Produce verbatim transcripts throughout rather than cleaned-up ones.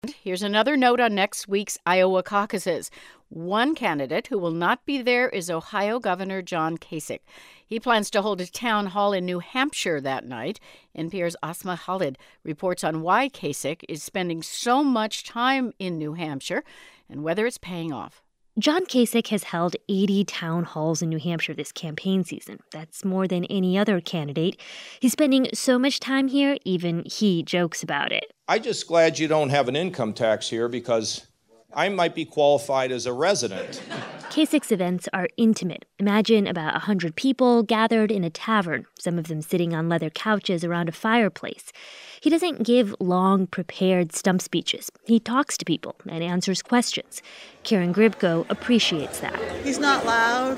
Here's another note on next week's Iowa caucuses. One candidate who will not be there is Ohio Governor John Kasich. He plans to hold a town hall in New Hampshire that night. N P R's Asma Khalid reports on why Kasich is spending so much time in New Hampshire and whether it's paying off. John Kasich has held eighty town halls in New Hampshire this campaign season. That's more than any other candidate. He's spending so much time here, even he jokes about it. I'm just glad you don't have an income tax here because I might be qualified as a resident. Kasich's events are intimate. Imagine about one hundred people gathered in a tavern, some of them sitting on leather couches around a fireplace. He doesn't give long, prepared stump speeches. He talks to people and answers questions. Karen Gribko appreciates that. He's not loud.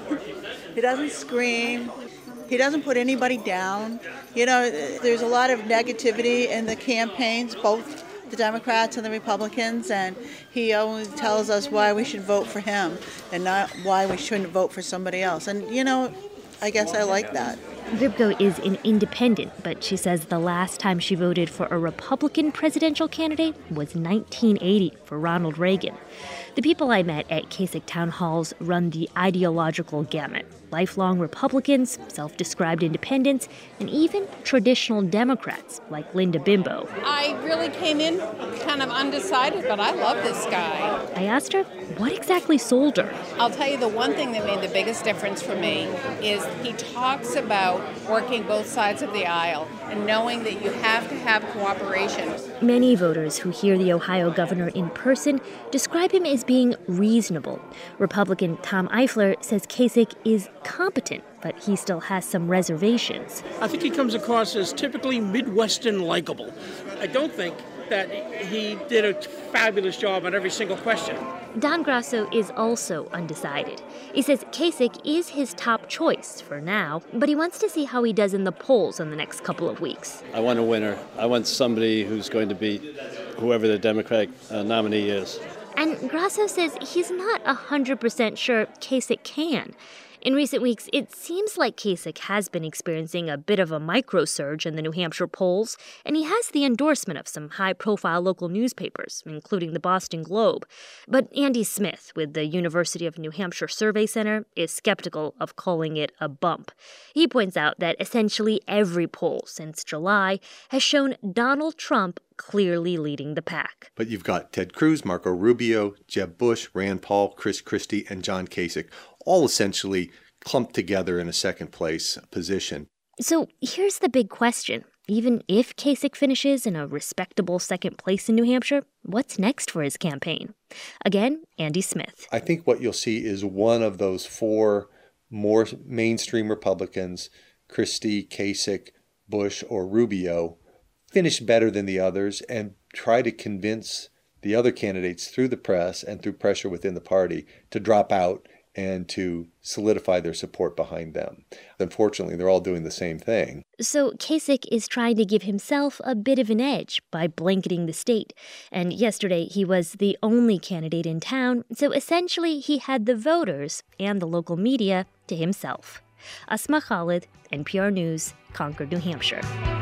He doesn't scream. He doesn't put anybody down. You know, there's a lot of negativity in the campaigns, both the Democrats and the Republicans, and he only tells us why we should vote for him and not why we shouldn't vote for somebody else. And, you know, I guess I like that. Gribko is an independent, but she says the last time she voted for a Republican presidential candidate was nineteen eighty for Ronald Reagan. The people I met at Kasich town halls run the ideological gamut. Lifelong Republicans, self-described independents, and even traditional Democrats like Linda Bimbo. I really came in kind of undecided, but I love this guy. I asked her what exactly sold her. I'll tell you the one thing that made the biggest difference for me is he talks about working both sides of the aisle and knowing that you have to have cooperation. Many voters who hear the Ohio governor in person describe him as being reasonable. Republican Tom Eifler says Kasich is competent, but he still has some reservations. I think he comes across as typically Midwestern likable. I don't think that he did a fabulous job on every single question. Don Grasso is also undecided. He says Kasich is his top choice for now, but he wants to see how he does in the polls in the next couple of weeks. I want a winner. I want somebody who's going to beat whoever the Democratic uh, nominee is. And Grasso says he's not one hundred percent sure Kasich can. In recent weeks, it seems like Kasich has been experiencing a bit of a microsurge in the New Hampshire polls, and he has the endorsement of some high-profile local newspapers, including the Boston Globe. But Andy Smith with the University of New Hampshire Survey Center is skeptical of calling it a bump. He points out that essentially every poll since July has shown Donald Trump clearly leading the pack. But you've got Ted Cruz, Marco Rubio, Jeb Bush, Rand Paul, Chris Christie, and John Kasich, all essentially clumped together in a second place position. So here's the big question. Even if Kasich finishes in a respectable second place in New Hampshire, what's next for his campaign? Again, Andy Smith. I think what you'll see is one of those four more mainstream Republicans, Christie, Kasich, Bush, or Rubio, finish better than the others and try to convince the other candidates through the press and through pressure within the party to drop out and to solidify their support behind them. Unfortunately, they're all doing the same thing. So Kasich is trying to give himself a bit of an edge by blanketing the state. And yesterday, he was the only candidate in town, so essentially he had the voters and the local media to himself. Asma Khalid, N P R News, Concord, New Hampshire.